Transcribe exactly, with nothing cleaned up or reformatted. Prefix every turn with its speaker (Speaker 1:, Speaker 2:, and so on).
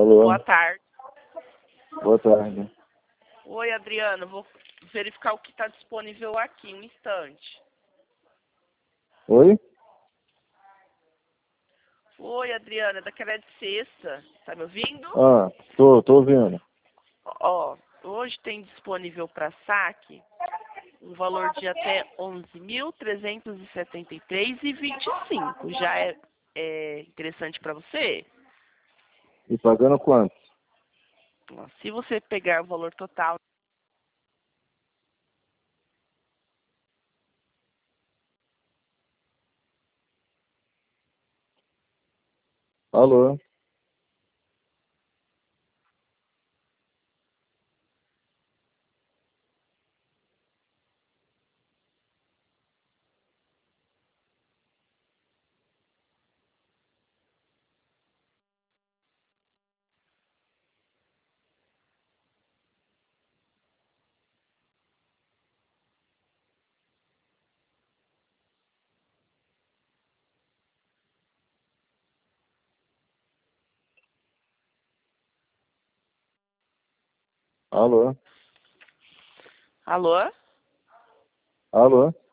Speaker 1: Alô,
Speaker 2: Boa tarde.
Speaker 1: boa tarde.
Speaker 2: Oi, Adriano. Vou verificar o que está disponível aqui, um instante.
Speaker 1: Oi?
Speaker 2: Oi, Adriano. É daquela de sexta. Tá me ouvindo?
Speaker 1: Ah, tô, tô ouvindo.
Speaker 2: Ó, hoje tem disponível para saque um valor de até onze mil trezentos e setenta e três reais e vinte e cinco. Já é, é interessante para você?
Speaker 1: E pagando quanto?
Speaker 2: Ó, se você pegar o valor total,
Speaker 1: Alô, alô,
Speaker 2: alô?
Speaker 1: alô.